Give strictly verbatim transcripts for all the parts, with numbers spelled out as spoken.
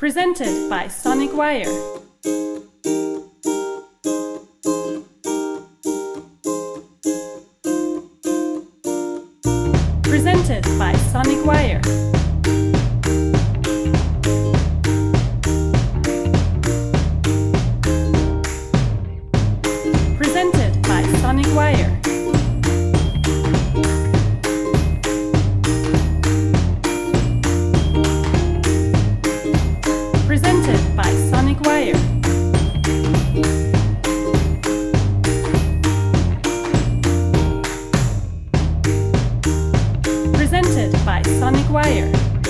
Presented by Sonic Wire. Presented by Sonic Wire. Presented by Sonic Wire. Presented by Sonic Wire. Presented by Sonic Wire.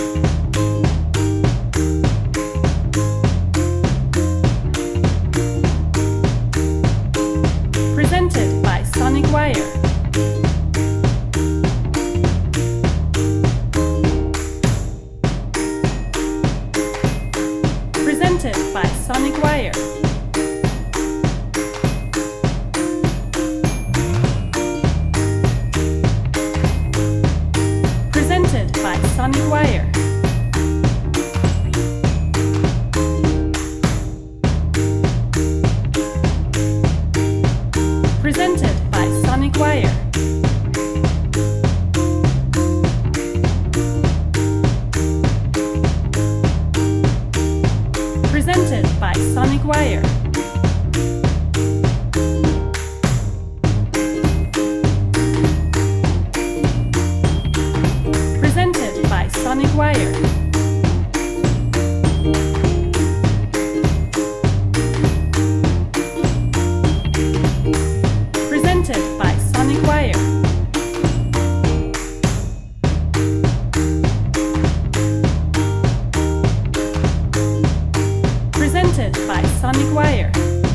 Presented by Sonic Wire. Presented by Sonic Wire. Presented by Sonic Wire. Presented by Sonic Wire. Presented by Sonic Wire. Presented by Sonic Wire. Presented by Sonic Wire. Presented by Sonic Wire.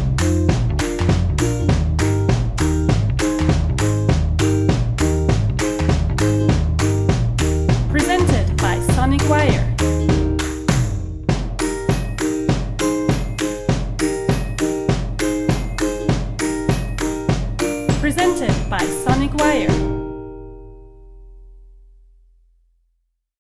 Presented by Sonic Wire. Presented by Sonic Wire.